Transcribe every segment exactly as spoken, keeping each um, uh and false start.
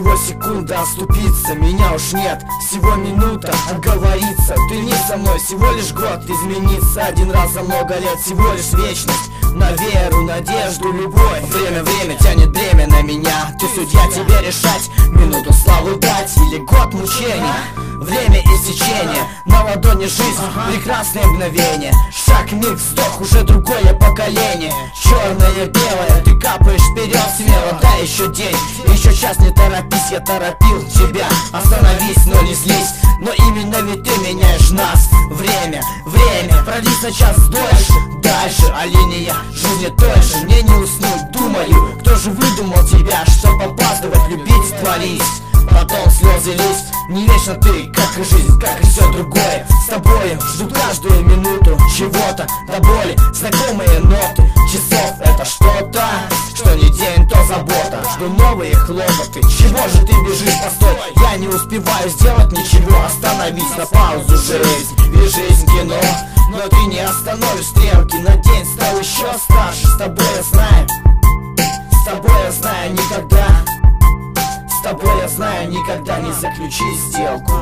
Всего секунда оступиться, меня уж нет. Всего минута отговориться. Ты не со мной, всего лишь год измениться. Один раз за много лет, всего лишь вечность. На веру, надежду, любовь. Время, время тянет бремя на меня. Ты судья, тебе решать, минуту славу дать или год мучения. Время иссечения, на ладони жизнь, прекрасное мгновение. Шаг, миг, вздох, уже другое поколение. Черное, белое, ты капаешь вперед смело. Да, еще день, еще час, не торопись, я торопил тебя. Остановись, но не злись, но именно ведь ты меняешь нас. Время, время, продлись на час дольше. Дальше, а линия жизни той же. Мне не уснуть, думаю, кто же выдумал тебя, чтоб опаздывать, любить, творить. Потом слезы лить, не вечно ты, как и жизнь, как и все другое. С тобою жду каждую минуту чего-то до боли. Знакомые ноты часов, это что-то, что не день, то забота. Жду новые хлопоты, чего же ты бежишь, постой. Я не успеваю сделать ничего, остановись на паузу, жизнь. Ведь жизнь кино, но ты не остановишь стрелки. На день стал еще старше, с тобой я знаю, с тобой я знаю никогда. С тобой я знаю, никогда не заключи сделку.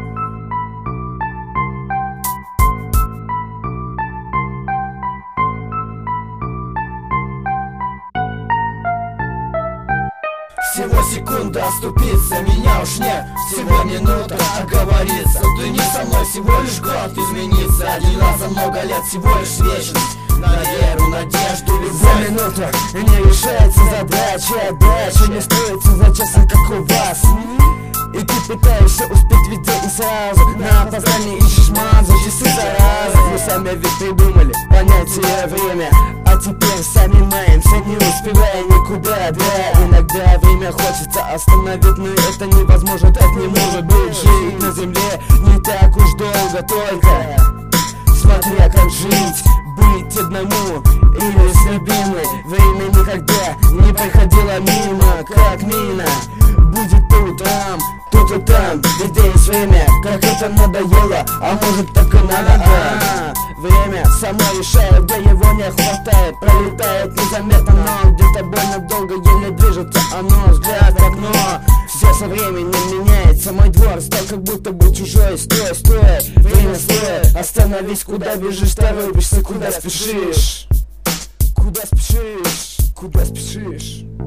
Всего секунда оступиться, меня уж нет. Всего минута оговориться. Ты не со мной, всего лишь год измениться. Один раз за много лет, всего лишь вечность. На веру, надежду, любовь. За минуту не решается задача, отдача не строится за часом, как у вас. И ты пытаешься успеть везде и сразу. На опоздание ищешь мазу, часы заразы. Мы сами ведь придумали понятие время, а теперь сами маемся, не успевая никуда. Да, иногда время хочется остановить, но это невозможно, так не может быть. Жить на земле не так уж долго, только смотря как жить, быть одному или с любимой. Время никогда не проходило мимо, как мина. Будет по утрам, тут и там, везде есть время. Как это надоело, а может так и надо, да. Время само решает, где его не хватает. Пролетает незаметно, но где-то больно долго, еле движется оно. Взгляд в окно, все со временем меняется. Мой двор стал как будто бы чужой. Стой, стой, время, стой. Остановись, куда бежишь, торопишься, куда спешишь. Куда спешишь, куда спешишь.